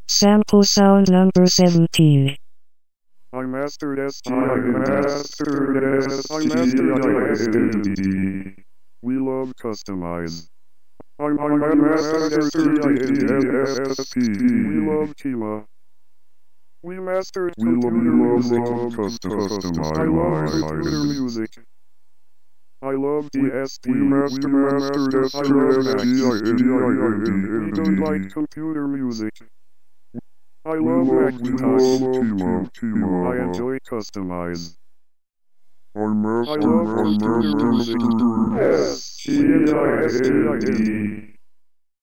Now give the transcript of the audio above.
Sample sound number 17. I mastered STIND. We love customize. I mastered STIND. We love Kima. We mastered computer music. I love computer music. I love DSP. We mastered STIND. We don't like computer music. I love Macintosh. I enjoy customize. I love computer music. STIND.